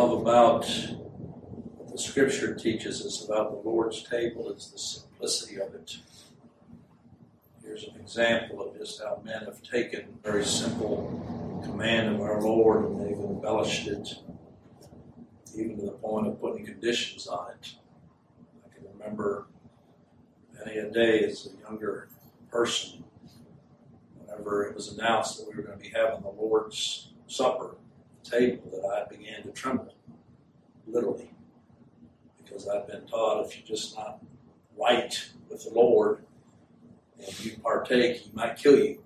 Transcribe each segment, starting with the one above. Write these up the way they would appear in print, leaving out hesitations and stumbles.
love about what the Scripture teaches us about the Lord's table is the simplicity of it. Here's an example of just how men have taken a very simple command of our Lord and they've embellished it, even to the point of putting conditions on it. I can remember many a day as a younger person, whenever it was announced that we were going to be having the Lord's Supper table, that I began to tremble, literally, because I've been taught if you're just not right with the Lord and you partake, He might kill you.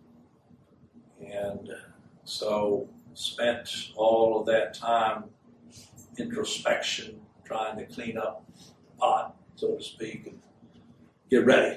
And so spent all of that time introspection, trying to clean up the pot, so to speak, and get ready.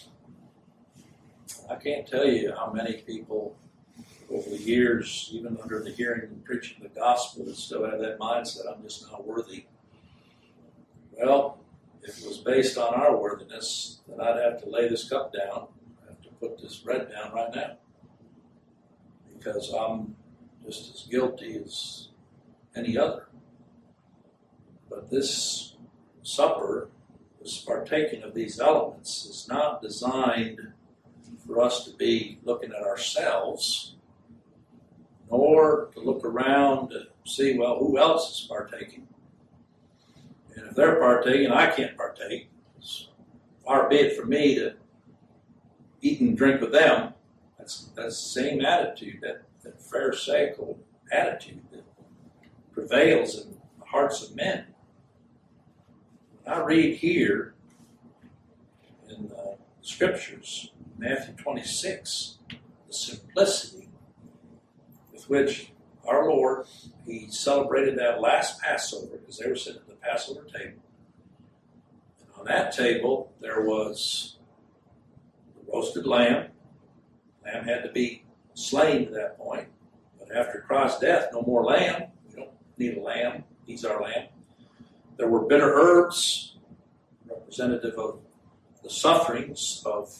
I can't tell you how many people over the years, even under the hearing and preaching the gospel, that still have that mindset, I'm just not worthy. Well, if it was based on our worthiness, then I'd have to lay this cup down. I'd have to put this bread down right now. Because I'm just as guilty as any other. But this supper, this partaking of these elements, is not designed for us to be looking at ourselves, nor to look around to see, well, who else is partaking? And if they're partaking, I can't partake. It's far be it for me to eat and drink with them. That's the same attitude, that pharisaical attitude that prevails in the hearts of men. When I read here in the Scriptures, Matthew 26, the simplicity with which our Lord, He celebrated that last Passover, because they were sitting at the Passover table. And on that table, there was the roasted lamb. Lamb had to be slain to that point. But after Christ's death, no more lamb. We don't need a lamb. He's our lamb. There were bitter herbs, representative of the sufferings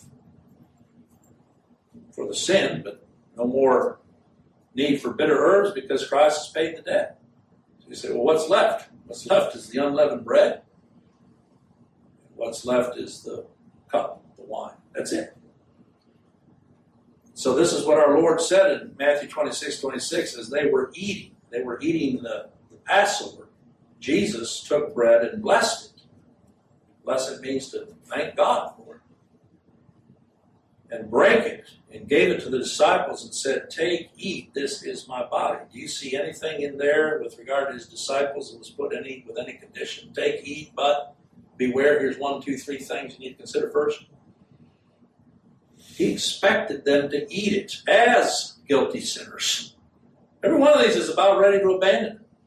for the sin, but no more need for bitter herbs because Christ has paid the debt. So you say, well, what's left? What's left is the unleavened bread. What's left is the cup, the wine. That's it. So this is what our Lord said in Matthew 26:26 as they were eating. They were eating the Passover. Jesus took bread and blessed it. Bless it means to thank God for it. And break it and gave it to the disciples and said, take, eat, this is my body. Do you see anything in there with regard to His disciples that was put with any condition? Take, eat, but beware, here's 1, 2, 3 things you need to consider first. He expected them to eat it as guilty sinners. Every one of these is about ready to abandon it.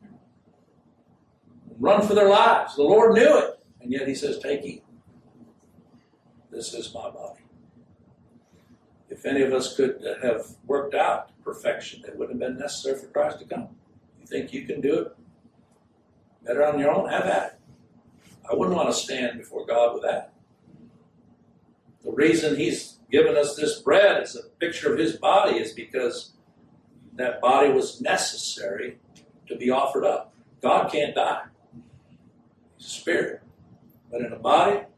Run for their lives. The Lord knew it. And yet He says, take, eat. This is my body. If any of us could have worked out perfection, it wouldn't have been necessary for Christ to come. You think you can do it better on your own? Have at it. I wouldn't want to stand before God with that. The reason He's given us this bread as a picture of His body is because that body was necessary to be offered up. God can't die. He's a spirit. But in a body, when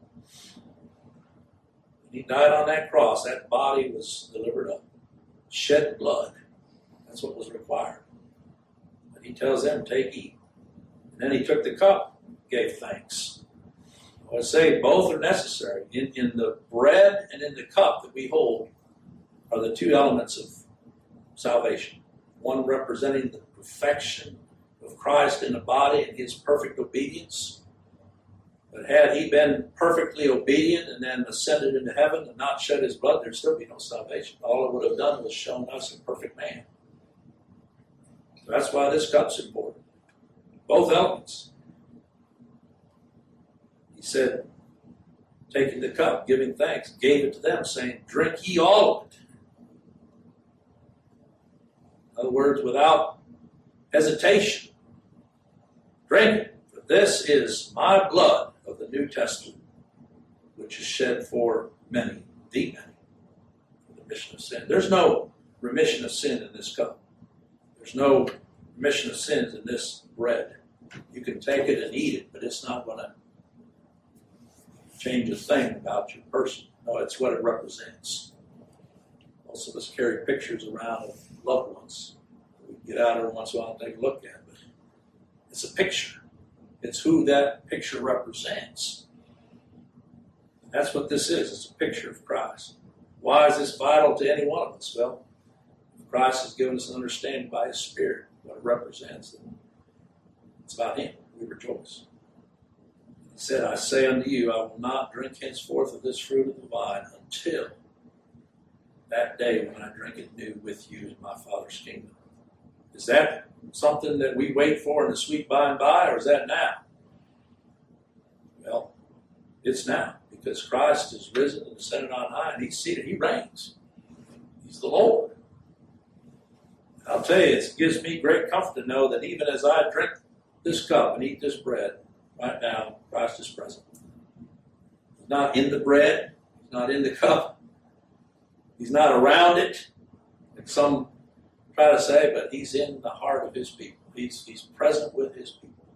He died on that cross, that body was delivered up. Shed blood. That's what was required. But He tells them, take, eat. And then He took the cup, gave thanks. I would say both are necessary. In the bread and in the cup that we hold are the two elements of salvation. One representing the perfection of Christ in the body and His perfect obedience. But had He been perfectly obedient and then ascended into heaven and not shed His blood, there'd still be no salvation. All it would have done was shown us a perfect man. So that's why this cup's important. Both elements. He said, taking the cup, giving thanks, gave it to them, saying, drink ye all of it. In other words, without hesitation, drink it, for this is my blood of the New Testament, which is shed for many, the many, for the remission of sin. There's no remission of sin in this cup. There's no remission of sins in this bread. You can take it and eat it, but it's not going to change a thing about your person. No, it's what it represents. Most of us carry pictures around of loved ones. We get out every once in a while and take a look at it. But it's a picture. It's who that picture represents. And that's what this is. It's a picture of Christ. Why is this vital to any one of us? Well, Christ has given us an understanding by His Spirit what it represents. And it's about Him. We rejoice. He said, I say unto you, I will not drink henceforth of this fruit of the vine until that day when I drink it new with you in my Father's kingdom. Is that something that we wait for in the sweet by and by, or is that now? Well, it's now, because Christ is risen and ascended on high, and He's seated. He reigns. He's the Lord. I'll tell you, it gives me great comfort to know that even as I drink this cup and eat this bread, right now, Christ is present. He's not in the bread. He's not in the cup. He's not around it, like some try to say, but He's in the heart of His people. He's present with His people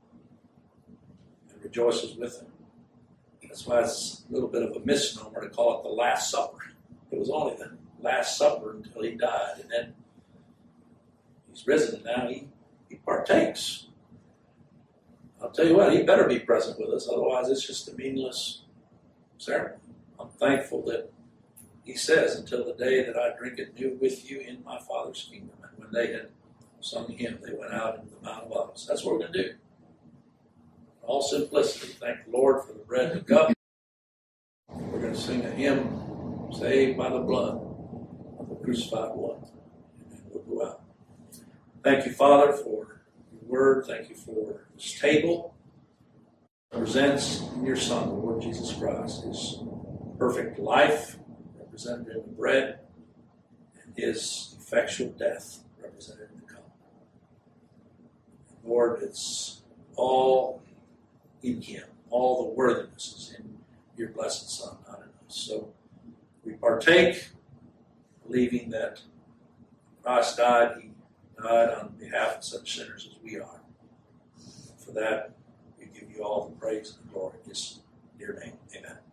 and rejoices with them. That's why it's a little bit of a misnomer to call it the Last Supper. It was only the Last Supper until He died, and then He's risen, and now He partakes. I'll tell you what, He better be present with us, otherwise it's just a meaningless ceremony. I'm thankful that He says, until the day that I drink it new with you in my Father's kingdom. And when they had sung the hymn, they went out into the Mount of Olives. That's what we're going to do. In all simplicity, thank the Lord for the bread and the cup. We're going to sing a hymn, Saved by the Blood of the Crucified One. And then we'll go out. Thank you, Father, for your word. Thank you for this table. It represents in your Son, the Lord Jesus Christ, His perfect life, represented in the bread, and His effectual death, represented in the cup. Lord, it's all in Him. All the worthiness is in your blessed Son, not in us. So we partake, believing that Christ died. He died on behalf of such sinners as we are. For that, we give you all the praise and the glory in His dear name. Amen.